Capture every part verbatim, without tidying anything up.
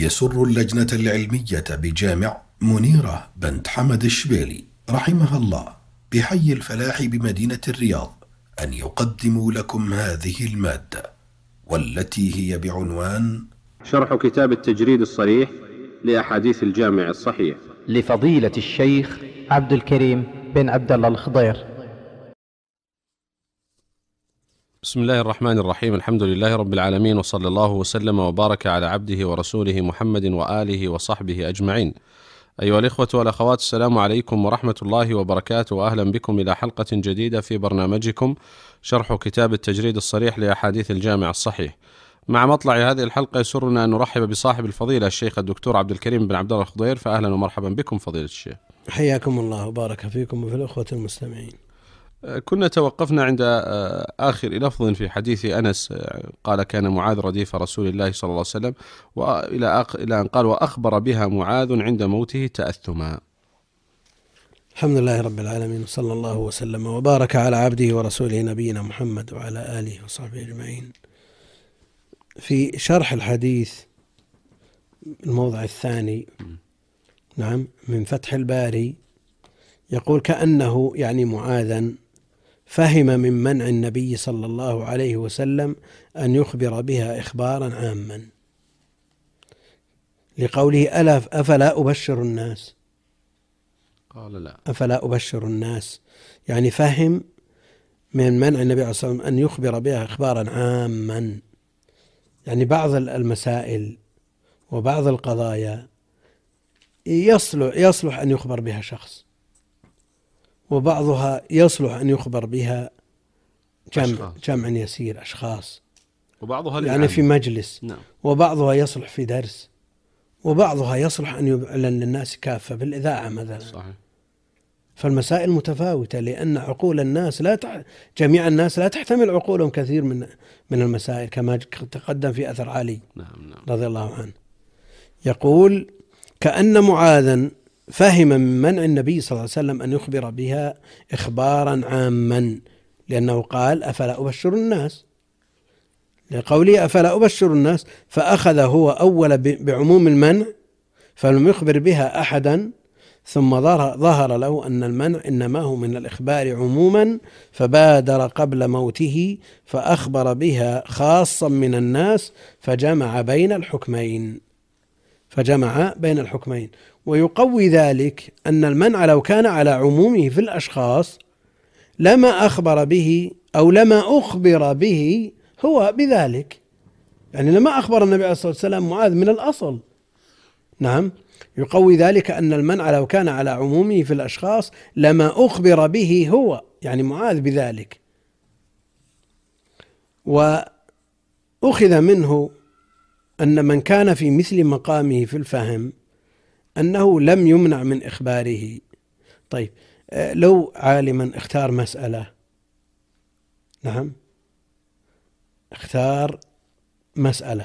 يسر اللجنة العلمية بجامع منيرة بنت حمد الشبيلي رحمها الله بحي الفلاح بمدينة الرياض أن يقدموا لكم هذه المادة، والتي هي بعنوان شرح كتاب التجريد الصريح لأحاديث الجامع الصحيح لفضيلة الشيخ عبد الكريم بن عبد الله الخضير. بسم الله الرحمن الرحيم. الحمد لله رب العالمين، وصلى الله وسلم وبارك على عبده ورسوله محمد وآله وصحبه أجمعين. أيها الإخوة والأخوات، السلام عليكم ورحمة الله وبركاته، وأهلا بكم إلى حلقة جديدة في برنامجكم شرح كتاب التجريد الصريح لأحاديث الجامع الصحيح. مع مطلع هذه الحلقة يسرنا أن نرحب بصاحب الفضيلة الشيخ الدكتور عبد الكريم بن عبد الله الخضير، فأهلا ومرحبا بكم فضيلة الشيخ. حياكم الله وبارك فيكم وفي الأخوة المستمعين. كنا توقفنا عند آخر لفظ في حديث أنس، قال كان معاذ رديف رسول الله صلى الله عليه وسلم، وإلى إلى أن قال وأخبر بها معاذ عند موته تأثما. الحمد لله رب العالمين، صلى الله وسلم وبارك على عبده ورسوله نبينا محمد وعلى آله وصحبه أجمعين. في شرح الحديث الموضع الثاني نعم من فتح الباري يقول كأنه يعني معاذا فهم من منع النبي صلى الله عليه وسلم أن يخبر بها إخبارا عاما، لقوله ألا أفلا أبشر الناس، قال لا أفلا أبشر الناس، يعني فهم من منع النبي صلى الله عليه وسلم أن يخبر بها إخبارا عاما، يعني بعض المسائل وبعض القضايا يصلح, يصلح أن يخبر بها شخص، وبعضها يصلح أن يخبر بها جمع, جمع يسير أشخاص، وبعضها يعني في مجلس، نعم. وبعضها يصلح في درس، وبعضها يصلح أن يعلن للناس كافة بالإذاعة مثلا. صحيح. فالمسائل متفاوتة، لأن عقول الناس لا تح... جميع الناس لا تحتمل عقولهم كثير من من المسائل، كما تقدم في أثر علي نعم نعم. رضي الله عنه. يقول كأن معاذا فهم من منع النبي صلى الله عليه وسلم أن يخبر بها إخبارا عاما، لأنه قال أفلا أبشر الناس، لقوله أفلا أبشر الناس، فأخذ هو أول بعموم المنع فلم يخبر بها أحدا، ثم ظهر له أن المنع إنما هو من الإخبار عموما، فبادر قبل موته فأخبر بها خاصا من الناس، فجمع بين الحكمين فجمع بين الحكمين ويقوي ذلك أن المنع لو كان على عمومه في الأشخاص لما أخبر به أو لما أخبر به هو بذلك، يعني لما أخبر النبي عليه الصلاة والسلام معاذ من الأصل. نعم، يقوي ذلك أن المنع لو كان على عمومه في الأشخاص لما أخبر به هو، يعني معاذ بذلك. وأخذ منه أن من كان في مثل مقامه في الفهم أنه لم يمنع من إخباره. طيب لو عالما اختار مسألة، نعم اختار مسألة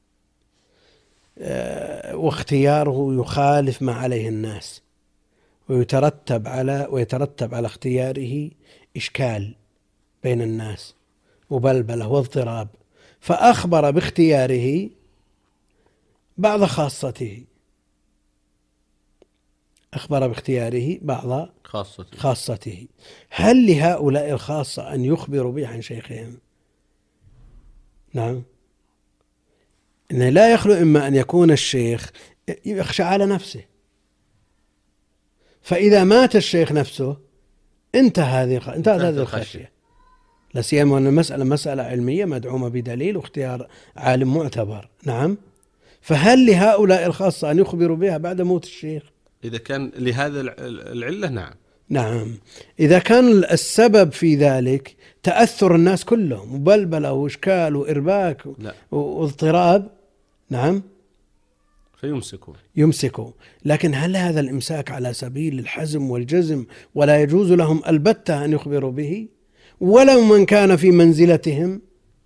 واختياره يخالف ما عليه الناس، ويترتب على ويترتب على اختياره إشكال بين الناس وبلبلة واضطراب، فأخبر باختياره بعض خاصته أخبر باختياره بعض خاصته. خاصته هل لهؤلاء الخاصة أن يخبروا به عن شيخهم؟ نعم، إنه لا يخلو إما أن يكون الشيخ يخشى على نفسه، فإذا مات الشيخ نفسه انتهى هذه انتهت هذه الخشية، لا سيما أن المسألة مسألة علمية مدعومة بدليل واختيار عالم معتبر. نعم، فهل لهؤلاء الخاصة أن يخبروا بها بعد موت الشيخ؟ إذا كان لهذا العلة نعم. نعم، إذا كان السبب في ذلك تأثر الناس كلهم وبلبلة وإشكال وإرباك واضطراب، نعم فيمسكوا يمسكوا. لكن هل هذا الإمساك على سبيل الحزم والجزم ولا يجوز لهم البتة أن يخبروا به، ولو من كان في منزلتهم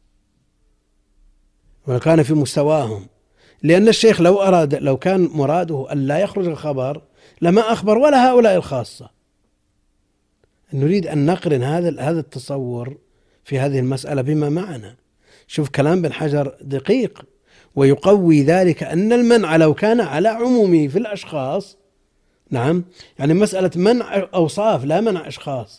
ولو كان في مستواهم؟ لأن الشيخ لو أراد لو كان مراده أن لا يخرج الخبر لما أخبر ولا هؤلاء الخاصة. نريد أن نقرن هذا هذا التصور في هذه المسألة بما معنا. شوف كلام بن حجر دقيق، ويقوي ذلك أن المنع لو كان على عمومه في الأشخاص. نعم، يعني مسألة منع أوصاف لا منع أشخاص.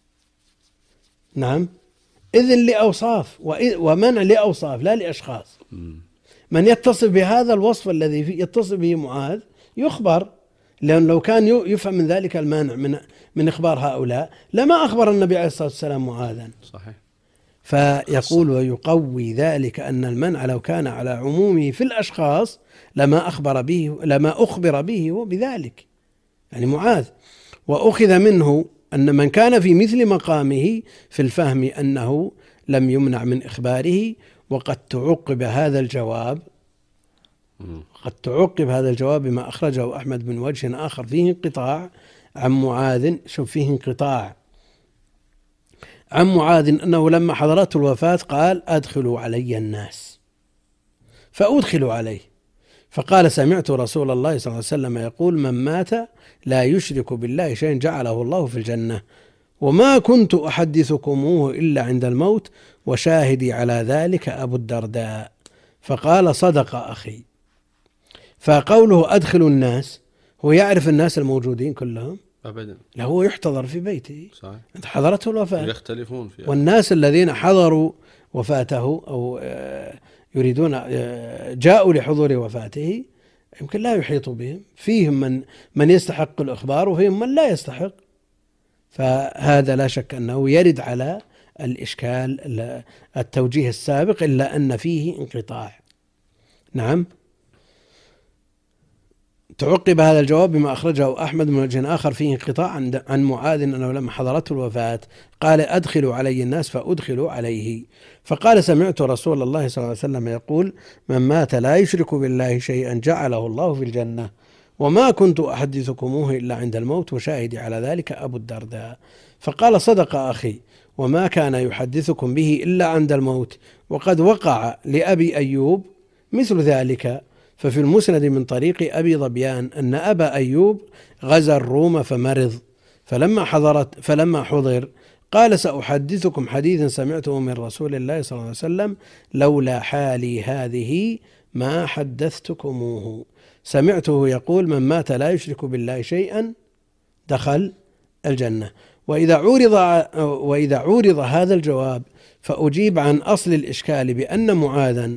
نعم، إذن لأوصاف ومنع لأوصاف لا لأشخاص. من يتصف بهذا الوصف الذي يتصف به معاذ يخبر، لأن لو كان يفهم من ذلك المانع من من إخبار هؤلاء لما أخبر النبي عليه الصلاة والسلام معاذا. صحيح. فيقول ويقوي ذلك أن المنع لو كان على عمومه في الأشخاص لما أخبر به لما أخبر به وبذلك، يعني معاذ. وأخذ منه أن من كان في مثل مقامه في الفهم أنه لم يمنع من إخباره. وقد تعقب هذا الجواب قد تعقب هذا الجواب بما أخرجه أحمد من وجه آخر فيه انقطاع عن معاذ. شوف، فيه انقطاع عن معاذ أنه لما حضرته الوفاة قال أدخلوا علي الناس، فأدخلوا عليه فقال سمعت رسول الله صلى الله عليه وسلم يقول من مات لا يشرك بالله شيئا جعله الله في الجنة، وما كنت أحدثكموه إلا عند الموت، وشاهدي على ذلك أبو الدرداء. فقال صدق أخي. فقوله أدخلوا الناس هو يعرف الناس الموجودين كلهم أبدا، لا، هو يحتضر في بيته. صحيح. حضرته الوفاة يختلفون فيها. والناس الذين حضروا وفاته أو يريدون جاءوا لحضور وفاته يمكن لا يحيطوا بهم، فيهم من من يستحق الإخبار وفيهم من لا يستحق. فهذا لا شك أنه يرد على الإشكال التوجيه السابق، إلا أن فيه انقطاع. نعم. تعقب هذا الجواب بما أخرجه أحمد من وجه آخر فيه انقطاع عن معاذ أنه لما حضرته الوفاة قال أدخلوا علي الناس فأدخلوا عليه. فقال سمعت رسول الله صلى الله عليه وسلم يقول من مات لا يشرك بالله شيئا جعله الله في الجنة، وما كنت أحدثكموه إلا عند الموت، وشاهدي على ذلك أبو الدرداء. فقال صدق أخي، وما كان يحدثكم به إلا عند الموت، وقد وقع لأبي أيوب مثل ذلك. ففي المسند من طريق أبي ظبيان أن أبا أيوب غزا الروم فمرض، فلما حضرت فلما حضر قال سأحدثكم حديثا سمعته من رسول الله صلى الله عليه وسلم لولا حالي هذه ما حدثتكموه. سمعته يقول من مات لا يشرك بالله شيئا دخل الجنة. وإذا عورض وإذا عورض هذا الجواب فأجيب عن أصل الإشكال بأن معاذا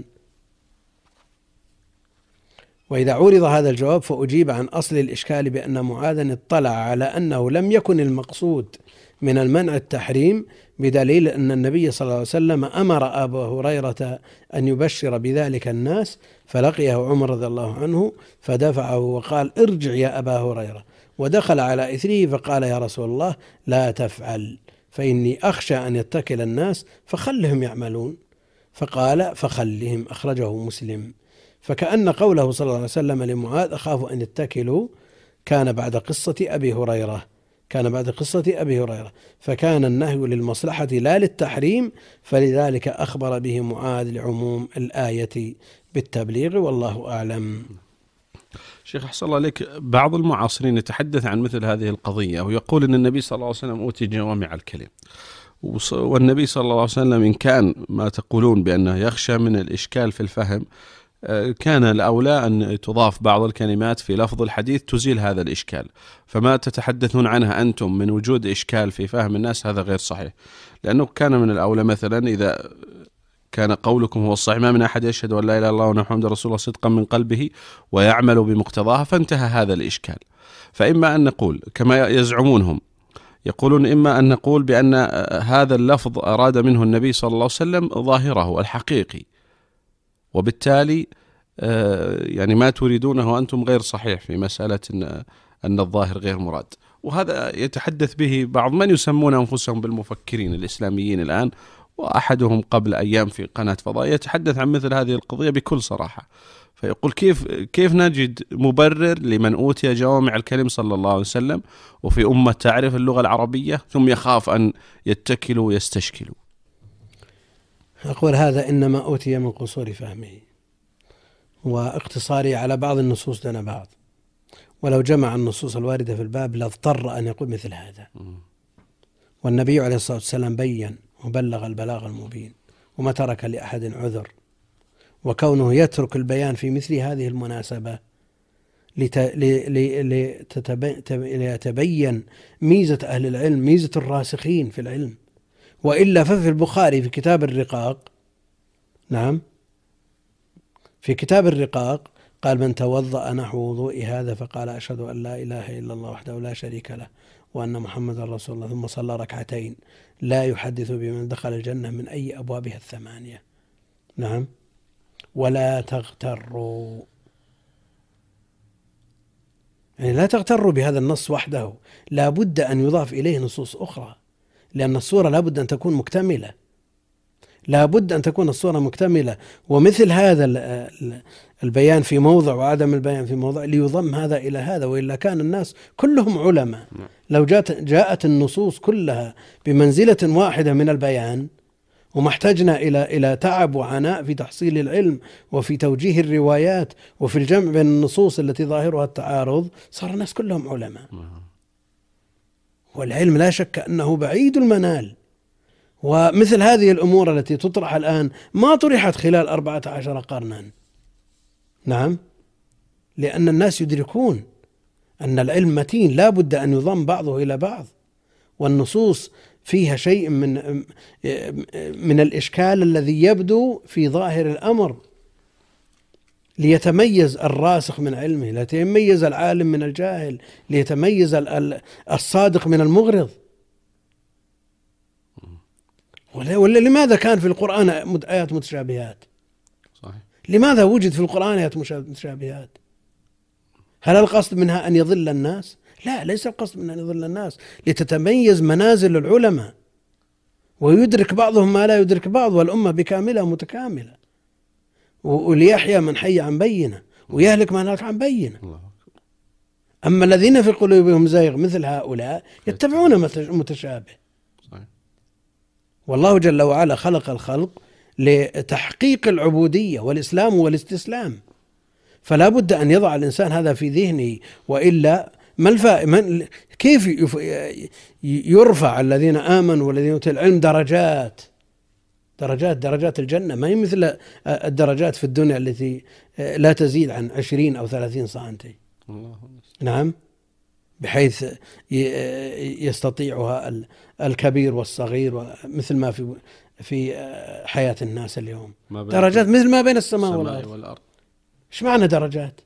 وإذا عورض هذا الجواب فأجيب عن أصل الإشكال بأن معاذا اطلع على أنه لم يكن المقصود من المنع التحريم، بدليل أن النبي صلى الله عليه وسلم أمر أبا هريرة أن يبشر بذلك الناس، فلقيه عمر رضي الله عنه فدفعه وقال ارجع يا أبا هريرة، ودخل على إثره فقال يا رسول الله لا تفعل فإني أخشى أن يتكل الناس فخلهم يعملون. فقال فخلهم، أخرجه مسلم. فكأن قوله صلى الله عليه وسلم لمعاذ أخاف أن يتكلوا كان بعد قصة أبي هريرة كان بعد قصة أبي هريرة فكان النهي للمصلحة لا للتحريم، فلذلك أخبر به معاذ لعموم الآية بالتبليغ، والله أعلم. شيخ أحسن الله عليك، بعض المعاصرين يتحدث عن مثل هذه القضية ويقول أن النبي صلى الله عليه وسلم أوتي جوامع الكلم، والنبي صلى الله عليه وسلم إن كان ما تقولون بأنه يخشى من الإشكال في الفهم كان الأولى أن تضاف بعض الكلمات في لفظ الحديث تزيل هذا الإشكال، فما تتحدثون عنها أنتم من وجود إشكال في فهم الناس هذا غير صحيح، لأنه كان من الأولى مثلا إذا كان قولكم هو الصحيح ما من أحد يشهد أن لا إله إلا الله وأن محمدا رسول الله صدقا من قلبه ويعمل بمقتضاها فانتهى هذا الإشكال. فإما أن نقول كما يزعمونهم يقولون إما أن نقول بأن هذا اللفظ أراد منه النبي صلى الله عليه وسلم ظاهره الحقيقي، وبالتالي يعني ما تريدونه أنتم غير صحيح في مسألة أن, أن الظاهر غير مراد. وهذا يتحدث به بعض من يسمون أنفسهم بالمفكرين الإسلاميين الآن، وأحدهم قبل أيام في قناة فضاء يتحدث عن مثل هذه القضية بكل صراحة، فيقول كيف كيف نجد مبرر لمن أوتي جوامع الكلم صلى الله عليه وسلم وفي أمة تعرف اللغة العربية ثم يخاف أن يتكلوا ويستشكلوا. أقول هذا إنما أوتي من قصور فهمه واقتصاري على بعض النصوص دون بعض، ولو جمع النصوص الواردة في الباب لاضطر أن يقول مثل هذا. والنبي عليه الصلاة والسلام بين وبلغ البلاغ المبين وما ترك لأحد عذر، وكونه يترك البيان في مثل هذه المناسبة ليتبين ميزة أهل العلم، ميزة الراسخين في العلم. وإلا ففي البخاري في كتاب الرقاق، نعم في كتاب الرقاق قال: من توضأ نحو وضوء هذا فقال أشهد أن لا إله إلا الله وحده لا شريك له وأن محمد رسول الله ثم صلى ركعتين لا يحدث بمن دخل الجنة من أي أبوابها الثمانية. نعم. ولا تغتروا، يعني لا تغتروا بهذا النص وحده، لا بد أن يضاف إليه نصوص أخرى، لأن الصورة لا بد أن تكون مكتملة، لا بد أن تكون الصورة مكتملة. ومثل هذا البيان في موضع وعدم البيان في موضع ليضم هذا إلى هذا، وإلا كان الناس كلهم علماء. لو جاءت, جاءت النصوص كلها بمنزلة واحدة من البيان وما احتجنا إلى إلى تعب وعناء في تحصيل العلم وفي توجيه الروايات وفي الجمع بين النصوص التي ظاهرها التعارض، صار الناس كلهم علماء. والعلم لا شك أنه بعيد المنال، ومثل هذه الأمور التي تطرح الآن ما طرحت خلال أربعة عشر قرنا. نعم، لأن الناس يدركون أن العلم متين لا بد أن يضم بعضه إلى بعض، والنصوص فيها شيء من من الإشكال الذي يبدو في ظاهر الأمر، ليتميز الراسخ من علمه، ليتميز العالم من الجاهل، ليتميز الصادق من المغرض. ولا لماذا كان في القرآن آيات متشابهات؟ صحيح. لماذا وجد في القرآن آيات متشابهات؟ هل القصد منها أن يضل الناس؟ لا، ليس القصد منها أن يضل الناس، لتتميز منازل العلماء ويدرك بعضهم ما لا يدرك بعض، والأمة بكاملة متكاملة، وليحيى من حي عن بينة ويهلك من هلك عن بينة. أما الذين في قلوبهم زيغ مثل هؤلاء يتبعون متشابه. والله جل وعلا خلق الخلق لتحقيق العبودية والإسلام والاستسلام، فلا بد أن يضع الإنسان هذا في ذهنه، وإلا ما الفائدة؟ كيف يرفع الذين آمنوا والذين أوتوا العلم درجات درجات درجات الجنة، ما هي مثل الدرجات في الدنيا التي لا تزيد عن عشرين أو ثلاثين سنتي. نعم، بحيث يستطيعها الكبير والصغير، مثل ما في في حياة الناس اليوم درجات مثل ما بين السماء والأرض. إيش معنى درجات؟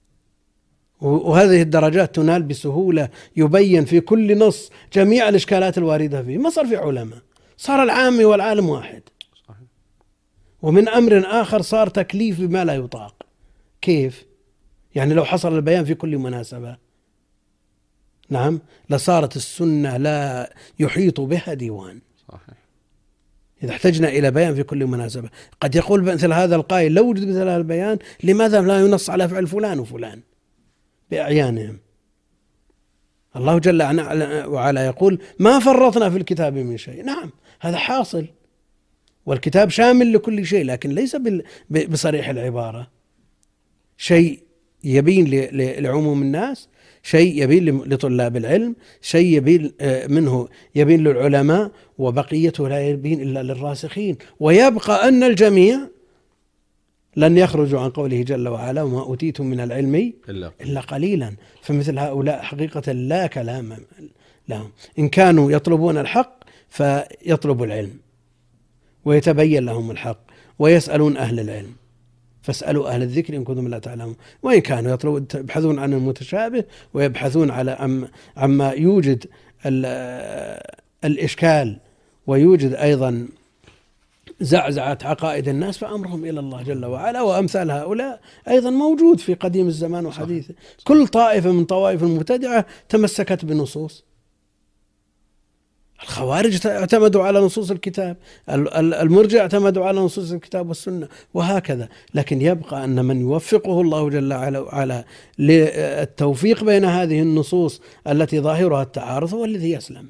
وهذه الدرجات تنال بسهولة، يبين في كل نص جميع الإشكالات الواردة فيه. ما صار في علماء، صار العام والعالم واحد. ومن أمر آخر صار تكليف بما لا يطاق. كيف؟ يعني لو حصل البيان في كل مناسبة، نعم، لصارت السنة لا يحيط بها ديوان. صحيح. إذا احتجنا إلى بيان في كل مناسبة، قد يقول مثل هذا القائل: لو وجد مثل هذا البيان لماذا لا ينص على فعل فلان وفلان بأعيانهم؟ الله جل وعلا يقول: ما فرطنا في الكتاب من شيء. نعم، هذا حاصل، والكتاب شامل لكل شيء، لكن ليس بصريح العبارة. شيء يبين لعموم الناس، شيء يبين لطلاب العلم، شيء يبين منه يبين للعلماء، وبقيته لا يبين إلا للراسخين. ويبقى أن الجميع لن يخرجوا عن قوله جل وعلا: وما أوتيتم من العلم إلا قليلا. فمثل هؤلاء حقيقة لا كلام لهم. إن كانوا يطلبون الحق فيطلبوا العلم ويتبين لهم الحق ويسألون أهل العلم، فاسألوا أهل الذكر إن كنتم لا تعلمون. وإن كانوا يطلبون يبحثون عن المتشابه ويبحثون على عم عما يوجد الإشكال ويوجد أيضا زعزعة عقائد الناس، فأمرهم إلى الله جل وعلا. وأمثال هؤلاء أيضا موجود في قديم الزمان وحديثه. كل طائفة من طوائف المبتدعة تمسكت بنصوص. الخوارج اعتمدوا على نصوص الكتاب، المرجع اعتمدوا على نصوص الكتاب والسنة، وهكذا. لكن يبقى أن من يوفقه الله جل وعلا للتوفيق بين هذه النصوص التي ظاهرها التعارض هو الذي يسلم.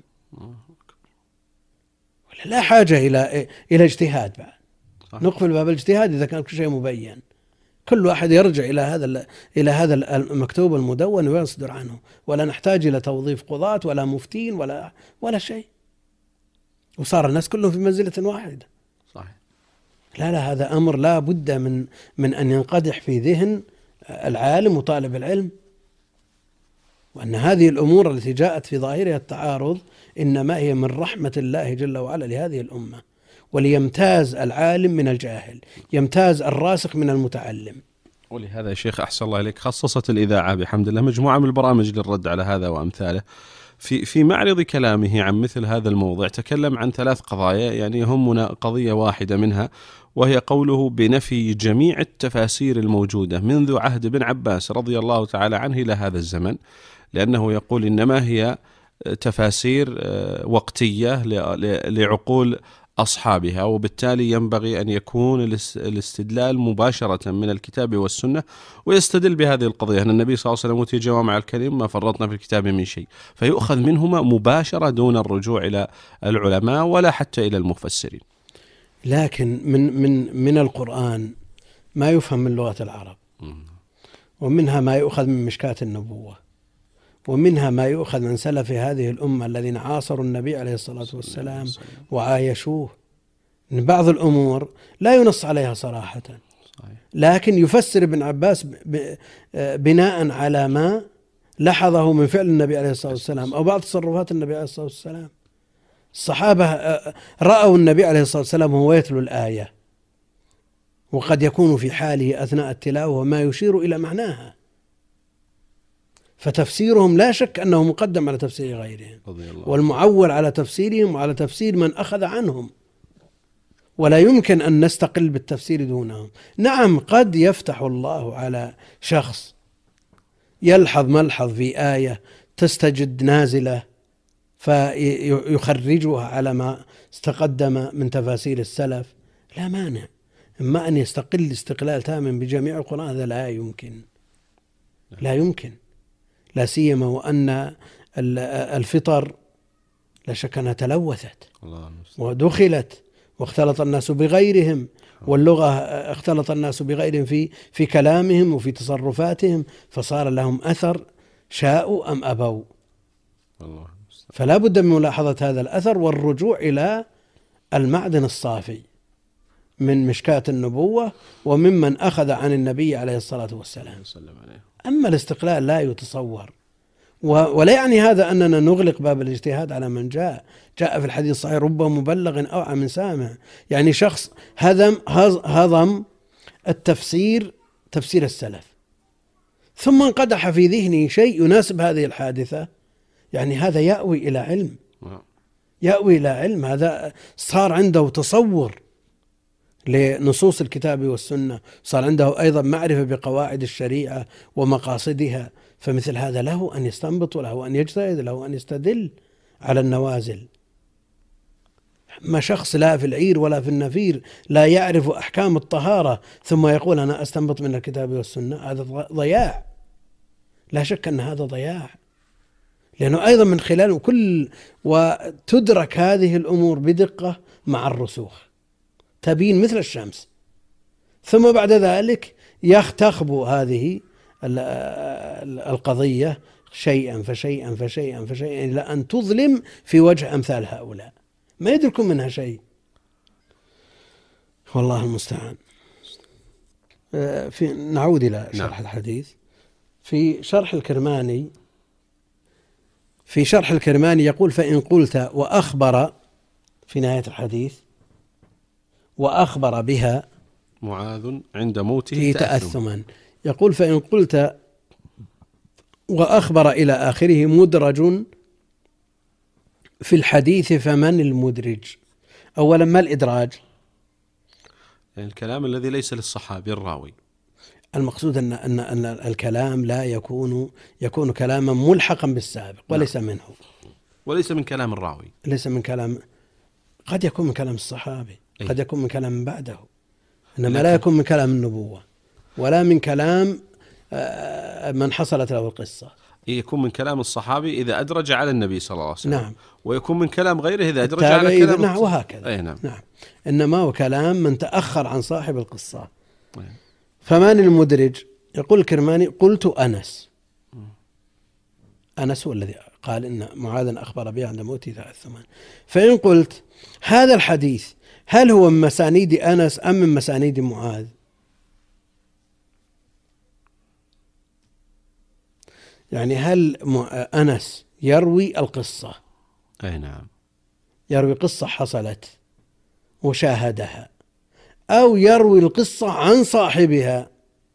لا حاجة إلى إلى اجتهاد بعد. نقفل باب الاجتهاد إذا كان كل شيء مبين. كل واحد يرجع إلى هذا إلى هذا المكتوب المدون ويصدر عنه، ولا نحتاج إلى توظيف قضاة ولا مفتين ولا ولا شيء. وصار الناس كلهم في منزلة واحدة. صحيح. لا لا، هذا أمر لا بد من من أن ينقدح في ذهن العالم وطالب العلم، وأن هذه الأمور التي جاءت في ظاهرها التعارض إنما هي من رحمة الله جل وعلا لهذه الأمة، وليمتاز العالم من الجاهل، يمتاز الراسخ من المتعلم. ولهذا يا شيخ أحسن الله إليك خصصت الإذاعة بحمد الله مجموعة من البرامج للرد على هذا وأمثاله. في في معرض كلامه عن مثل هذا الموضوع تكلم عن ثلاث قضايا، يعني يهمنا قضية واحدة منها، وهي قوله بنفي جميع التفاسير الموجودة منذ عهد ابن عباس رضي الله تعالى عنه إلى هذا الزمن، لأنه يقول إنما هي تفاسير وقتية لعقول أصحابها، وبالتالي ينبغي أن يكون الاستدلال مباشرة من الكتاب والسنة، ويستدل بهذه القضية أن النبي صلى الله عليه وسلم أوتي جوامع الكلم ما فرطنا في الكتاب من شيء، فيؤخذ منهما مباشرة دون الرجوع إلى العلماء ولا حتى إلى المفسرين. لكن من من من القرآن ما يفهم من لغة العرب، ومنها ما يؤخذ من مشكاة النبوة، ومنها ما يؤخذ من سلف هذه الأمة الذين عاصروا النبي عليه الصلاة والسلام وعايشوه. من بعض الأمور لا ينص عليها صراحة، لكن يفسر ابن عباس بناء على ما لحظه من فعل النبي عليه الصلاة والسلام أو بعض تصرفات النبي عليه الصلاة والسلام. الصحابة رأوا النبي عليه الصلاة والسلام وهو يتلو الآية، وقد يكون في حاله أثناء التلاوة وما يشير إلى معناها، فتفسيرهم لا شك أنه مقدم على تفسير غيرهم، والمعول على تفسيرهم وعلى تفسير من أخذ عنهم، ولا يمكن أن نستقل بالتفسير دونهم. نعم، قد يفتح الله على شخص يلحظ ملحظ في آية تستجد نازلة فيخرجها على ما استقدم من تفاسير السلف، لا مانع. أما أن يستقل استقلال تام بجميع القرآن هذا لا يمكن، لا يمكن، لا سيما وأن الفطر لا شك أنها تلوثت ودخلت واختلط الناس بغيرهم، واللغة اختلط الناس بغيرهم في في كلامهم وفي تصرفاتهم، فصار لهم أثر شاءوا أم أبوا. فلا بد من ملاحظة هذا الأثر والرجوع إلى المعدن الصافي من مشكاة النبوة وممن أخذ عن النبي عليه الصلاة والسلام. أما الاستقلال لا يتصور، ولا يعني هذا أننا نغلق باب الاجتهاد على من جاء جاء في الحديث الصحيح رب مبلغ أوعى من سامع، يعني شخص هضم هضم التفسير تفسير السلف ثم انقدح في ذهنه شيء يناسب هذه الحادثة، يعني هذا يأوي إلى علم، يأوي إلى علم، هذا صار عنده تصور لنصوص الكتاب والسنة، صار عنده أيضا معرفة بقواعد الشريعة ومقاصدها، فمثل هذا له أن يستنبط وله أن يجتهد، له أن يستدل على النوازل. ما شخص لا في العير ولا في النفير لا يعرف أحكام الطهارة ثم يقول أنا أستنبط من الكتاب والسنة، هذا ضياع، لا شك أن هذا ضياع، لأنه أيضا من خلاله كل وتدرك هذه الأمور بدقة مع الرسوخ، تبين مثل الشمس، ثم بعد ذلك يختخبو هذه القضية شيئا فشيئا فشيئا فشيئا إلى أن تظلم في وجه أمثال هؤلاء ما يدركون منها شيء، والله المستعان. في نعود إلى شرح الحديث. في شرح الكرماني في شرح الكرماني يقول فإن قلت وأخبر في نهاية الحديث وأخبر بها معاذ عند موته تأثما، يقول فإن قلت وأخبر إلى آخره مدرج في الحديث فمن المدرج؟ أولا ما الإدراج؟ يعني الكلام الذي ليس للصحابي الراوي. المقصود أن أن أن الكلام لا يكون يكون كلاما ملحقا بالسابق وليس منه، وليس من كلام الراوي، ليس من كلام، قد يكون من كلام الصحابي، قد يكون من كلام من بعده، إنما لا يكون من كلام النبوة ولا من كلام من حصلت له القصة. يكون من كلام الصحابي إذا أدرج على النبي صلى الله عليه وسلم، نعم، ويكون من كلام غيره إذا أدرج على كلام، نعم، وهكذا. أي نعم. نعم، إنما هو كلام من تأخر عن صاحب القصة. أي. فمن المدرج؟ يقول الكرماني قلت أنس أنس هو الذي قال إن معاذا أخبر به عند موته ثلاث ثمان. فإن قلت هذا الحديث هل هو من مسانيد أنس أم من مسانيد معاذ؟ يعني هل أنس يروي القصة؟ أي نعم، يروي قصة حصلت وشاهدها، أو يروي القصة عن صاحبها؟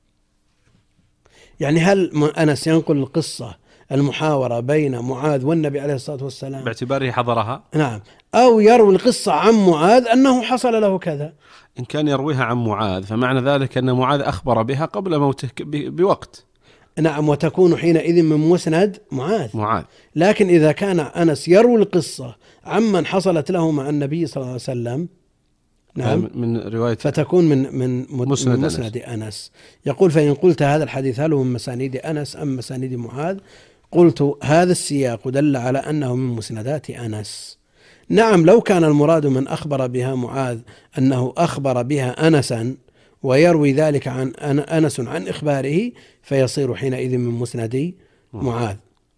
يعني هل أنس ينقل القصة المحاورة بين معاذ والنبي عليه الصلاة والسلام باعتباره حضرها؟ نعم، أو يروي القصة عن معاذ أنه حصل له كذا؟ إن كان يرويها عن معاذ فمعنى ذلك أن معاذ أخبر بها قبل موته بوقت. نعم، وتكون حينئذ من مسند معاذ. معاذ. لكن إذا كان أنس يروي القصة عمن حصلت له مع النبي صلى الله عليه وسلم، نعم، من رواية فتكون من من مسند, من مسند أنس. أنس. يقول فإن قلت هذا الحديث هل هو من مسانيد أنس أم مسانيد معاذ؟ قلت هذا السياق دل على أنه من مسندات أنس. نعم، لو كان المراد من أخبر بها معاذ أنه أخبر بها أنسا ويروي ذلك عن أنس عن إخباره فيصير حينئذ من مسند معاذ.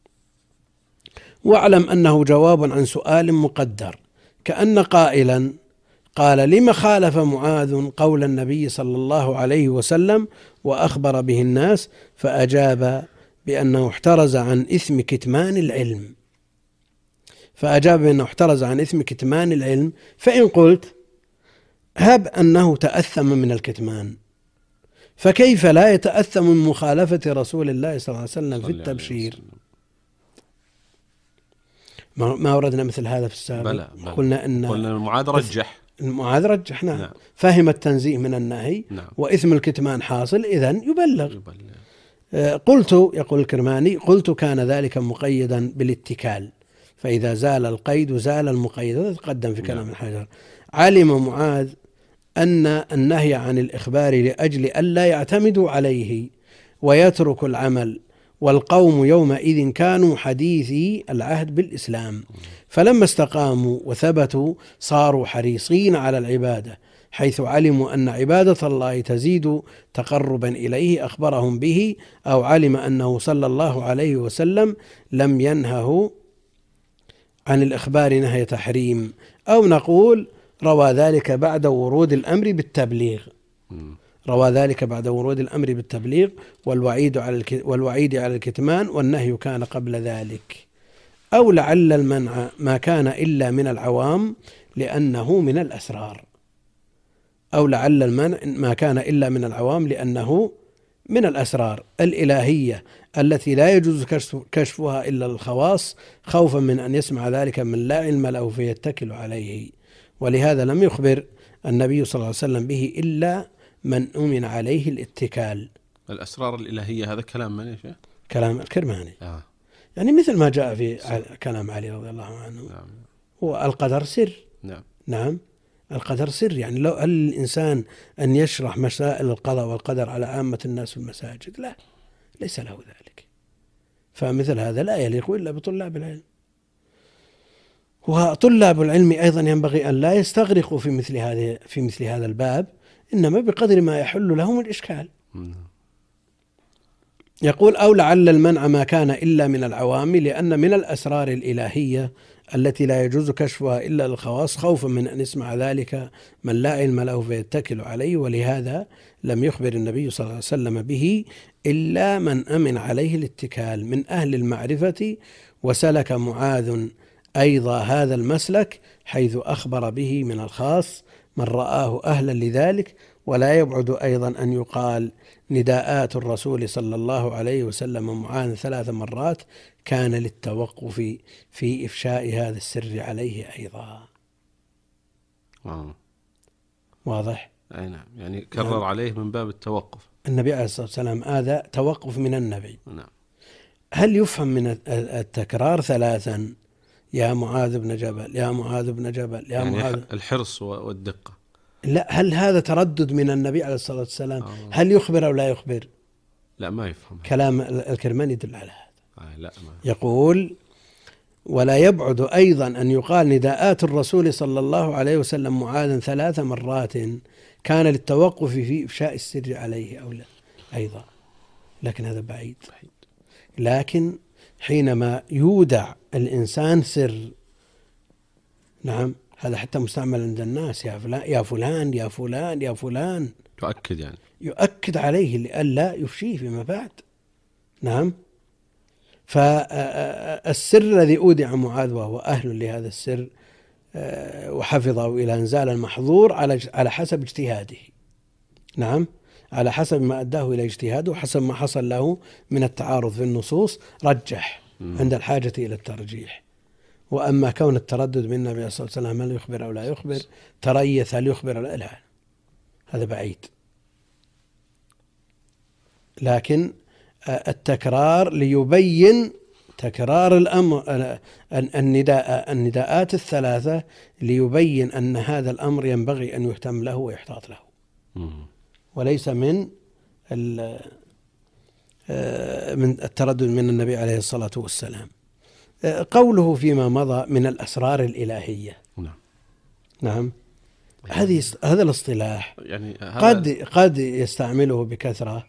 واعلم أنه جواب عن سؤال مقدر، كأن قائلا قال لما خالف معاذ قول النبي صلى الله عليه وسلم وأخبر به الناس؟ فأجاب بأنه احترز عن إثم كتمان العلم. فأجاب بأنه احترز عن إثم كتمان العلم. فإن قلت هب أنه تأثم من الكتمان، فكيف لا يتأثم من مخالفة رسول الله صلى الله عليه وسلم في التبشير؟ ما وردنا مثل هذا في السابق؟ بلى بلى. قلنا أن قلنا المعاذ رجح المعاذ رجح نعم. نعم. فهم التنزيه من النهي. نعم. وإثم الكتمان حاصل، إذن يبلغ. يبلغ. آه قلت، يقول الكرماني، قلت كان ذلك مقيدا بالاتكال، فإذا زال القيد زال المقيد. هذا تقدم في كلام الحجر. علم معاذ أن النهي عن الإخبار لأجل ألا يعتمدوا عليه ويترك العمل، والقوم يومئذ كانوا حديثي العهد بالإسلام، فلما استقاموا وثبتوا صاروا حريصين على العبادة، حيث علموا أن عبادة الله تزيد تقربا إليه أخبرهم به، أو علم أنه صلى الله عليه وسلم لم ينهه عن الإخبار نهي تحريم، أو نقول روى ذلك بعد ورود الأمر بالتبليغ. روى ذلك بعد ورود الأمر بالتبليغ والوعيد على والوعيد على الكتمان، والنهي كان قبل ذلك. أو لعل المنع ما كان إلا من العوام لأنه من الأسرار. أو لعل المنع ما كان إلا من العوام لأنه من الأسرار الإلهية التي لا يجوز كشفها إلا للخواص، خوفا من أن يسمع ذلك من لا علم له فيتكل عليه. ولهذا لم يخبر النبي صلى الله عليه وسلم به إلا من أمن عليه الاتكال. الأسرار الإلهية هذا كلام من إيش؟ كلام الكرماني. آه. يعني مثل ما جاء في كلام علي رضي الله عنه. نعم. هو القدر سر. نعم. نعم، القدر سر. يعني لو هل الإنسان أن يشرح مسائل القضاء والقدر على عامة الناس في المساجد؟ لا، ليس له ذلك. فمثل هذا لا يليق إلا بطلاب العلم. وطلاب العلم أيضا ينبغي أن لا يستغرقوا في مثل هذه في مثل هذا الباب، إنما بقدر ما يحل لهم الإشكال. يقول أو لعل المنع ما كان إلا من العوام لأن من الأسرار الإلهية التي لا يجوز كشفها إلا للخواص، خوفا من أن يسمع ذلك من لا علم له فيتكل عليه. ولهذا لم يخبر النبي صلى الله عليه وسلم به إلا من أمن عليه الاتكال من أهل المعرفة. وسلك معاذ أيضا هذا المسلك، حيث أخبر به من الخاص من رآه أهلا لذلك. ولا يبعد أيضا أن يقال نداءات الرسول صلى الله عليه وسلم معاذ ثلاث مرات كان للتوقف في إفشاء هذا السر عليه أيضا. آه. واضح؟ أي نعم، يعني كرر نعم. عليه من باب التوقف. النبي عليه الصلاة والسلام هذا توقف من النبي. نعم. هل يفهم من التكرار ثلاثا يا معاذ بن جبل يا معاذ بن جبل يا يعني معاذ، الحرص والدقة؟ لا، هل هذا تردد من النبي عليه الصلاة والسلام؟ آه. هل يخبر أو لا يخبر؟ لا، ما يفهم. كلام الكرماني يدل على هذا. آه لا ما. يقول ولا يبعد أيضا أن يقال نداءات الرسول صلى الله عليه وسلم معاذ ثلاث مرات كان للتوقف في إفشاء السر عليه أو لا أيضا، لكن هذا بعيد. لكن حينما يودع الإنسان سر، نعم، هذا حتى مستعمل عند الناس، يا فلان يا فلان يا فلان يا فلان، يؤكد يعني يؤكد عليه لئلا يفشيه فيما بعد. نعم. فالسر الذي أودع معاذ وهو أهل لهذا السر وحفظه إلى أن زال المحظور على على حسب اجتهاده. نعم، على حسب ما أداه إلى اجتهاده وحسب ما حصل له من التعارض في النصوص رجح عند الحاجة إلى الترجيح. وأما كون التردد من النبي صلى الله عليه وسلم هل يخبر أو لا يخبر، تريث هل يخبر أو لا، لا، هذا بعيد. لكن التكرار ليبين تكرار الأمر النداء النداءات الثلاثة ليبين أن هذا الأمر ينبغي أن يهتم له ويحتاط له، وليس من من التردد من النبي عليه الصلاة والسلام. قوله فيما مضى من الأسرار الإلهية، نعم نعم، هذه هذا الاصطلاح يعني قد قد يستعمله بكثرة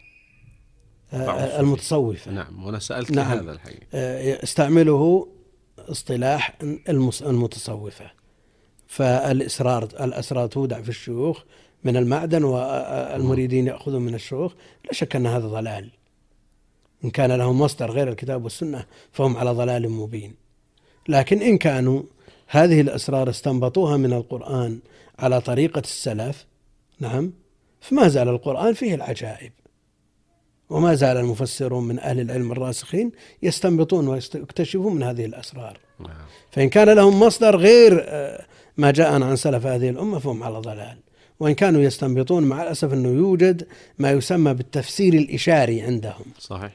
المتصوفة. نعم، وأنا سألت نعم. هذا الحقيقة يستعمله اصطلاح المتصوفة. فالإسرار الأسرار تودع في الشيوخ من المعدن والمريدين يأخذون من الشيوخ، لا شك أن هذا ضلال. إن كان لهم مصدر غير الكتاب والسنة فهم على ضلال مبين. لكن إن كانوا هذه الأسرار استنبطوها من القرآن على طريقة السلف، نعم، فما زال القرآن فيه العجائب، وما زال المفسرون من أهل العلم الراسخين يستنبطون ويكتشفون من هذه الأسرار. فإن كان لهم مصدر غير ما جاءنا عن سلف هذه الأمة فهم على ضلال. وإن كانوا يستنبطون، مع الأسف أنه يوجد ما يسمى بالتفسير الإشاري عندهم. صحيح.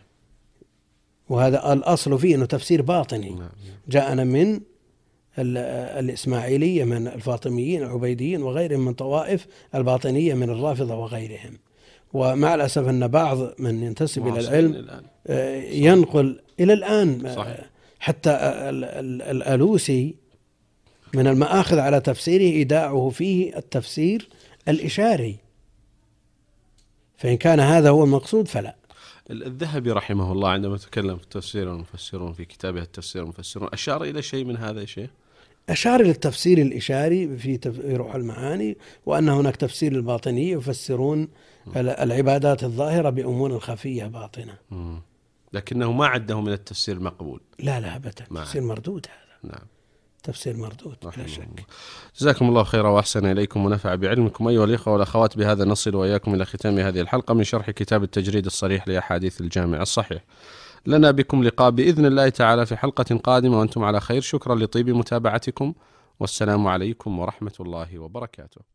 وهذا الأصل فيه أنه تفسير باطني جاءنا من الإسماعيلية من الفاطميين العبيديين وغيرهم من طوائف الباطنية من الرافضة وغيرهم. ومع الأسف أن بعض من ينتسب إلى العلم ينقل إلى الآن. صحيح. حتى الألوسي من المآخذ على تفسيره إيداعه فيه التفسير الإشاري. فإن كان هذا هو المقصود فلا. الذهبي رحمه الله عندما تكلم في التفسير والمفسرون في كتابه التفسير والمفسرون أشار إلى شيء من هذا الشيء؟ أشار إلى التفسير الإشاري في روح المعاني، وأن هناك تفسير الباطني يفسرون العبادات الظاهرة بأمور خفية باطنة. م. لكنه ما عده من التفسير المقبول. لا لا أبدا، تفسير مردود هذا. نعم، تفسير مردود لا شك. جزاكم الله خيرا وأحسن إليكم ونفع بعلمكم. أيها الإخوة والأخوات، بهذا نصل وإياكم إلى ختام هذه الحلقة من شرح كتاب التجريد الصريح لأحاديث الجامع الصحيح. لنا بكم لقاء بإذن الله تعالى في حلقة قادمة وأنتم على خير. شكرا لطيب متابعتكم، والسلام عليكم ورحمة الله وبركاته.